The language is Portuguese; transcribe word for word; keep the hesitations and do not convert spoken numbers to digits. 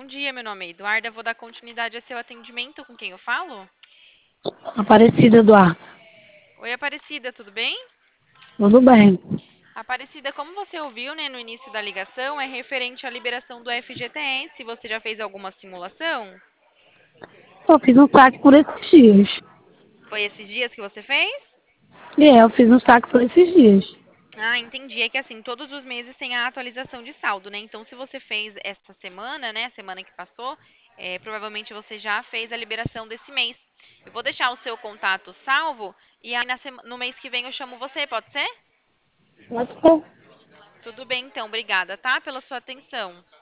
dia, meu nome é Eduarda. Vou dar continuidade a seu atendimento. Com quem eu falo? Aparecida Eduardo. Oi, Aparecida, tudo bem? Tudo bem. Aparecida, como você ouviu, né, no início da ligação, é referente à liberação do F G T S. Você já fez alguma simulação? Eu fiz um saque por esses dias. Foi esses dias que você fez? E é, eu fiz um saque por esses dias. Ah, entendi. É que assim, todos os meses tem a atualização de saldo, né? Então, se você fez essa semana, né, semana que passou, é, provavelmente você já fez a liberação desse mês. Eu vou deixar o seu contato salvo e aí na sema- no mês que vem eu chamo você, pode ser? Pode ser. Tudo bem, então. Obrigada, tá? Pela sua atenção.